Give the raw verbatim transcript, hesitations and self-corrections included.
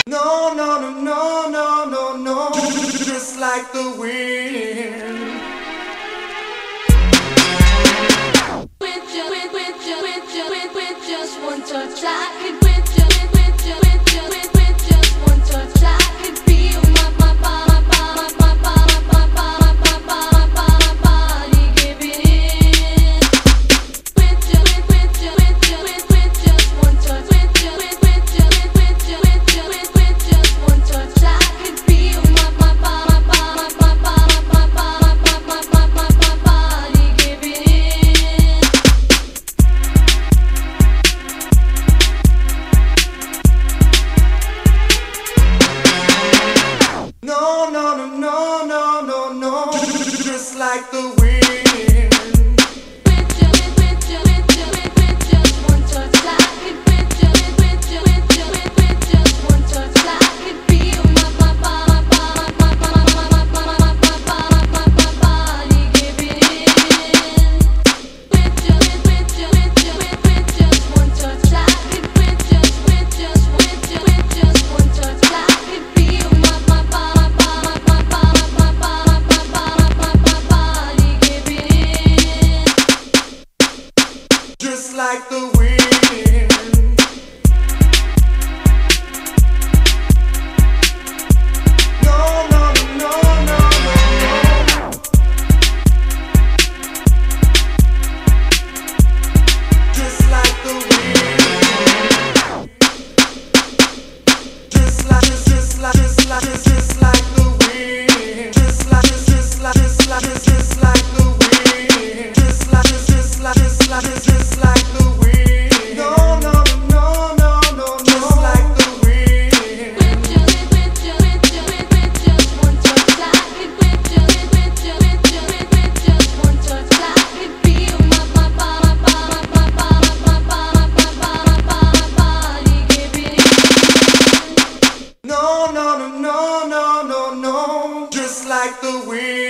No, no, no, no, no, no, no, just like the wind. With ju- with- with ju- with ju- with- with just one touch, I could with ju- with- with ju- with ju- with- with just one touch, I could feel my my my my my my my my my my my body giving in. With ju- with- with ju- with ju- with- with just one touch, with ju- with- with ju- with- with ju- with ju- with- with just one touch, I could feel my my my my my my my my my my my my body giving in. No, no, no, no, no, no, no, just like the wind. With ju- with- with ju- with ju- with- with just one touch, I could with ju- with- with ju- with ju- with- with just one touch, I could feel my my my my my my my my my my my body giving in. With ju- with- with ju- with ju- with- with just one touch, I could with just with just with ju- with just one touch, I could feel my my my my my my my my my body giving in. Just like the wind. No, no, no, no, no, no. Just like the wind. Just like, just, just like, just like, just, just like the wind. Just like, just, just like, just like, just, just like the wind. Just like, just, just like, just like, just, just like the wind. No, no, no, no, no, no, just like the wind. With ju- with- with ju- with ju- with- with just one touch, I could with ju- with- with ju- with ju- with- with just one touch, I could feel my my my my my my my my my body giving in. No, no, no, no, no, no, no, just like the wind.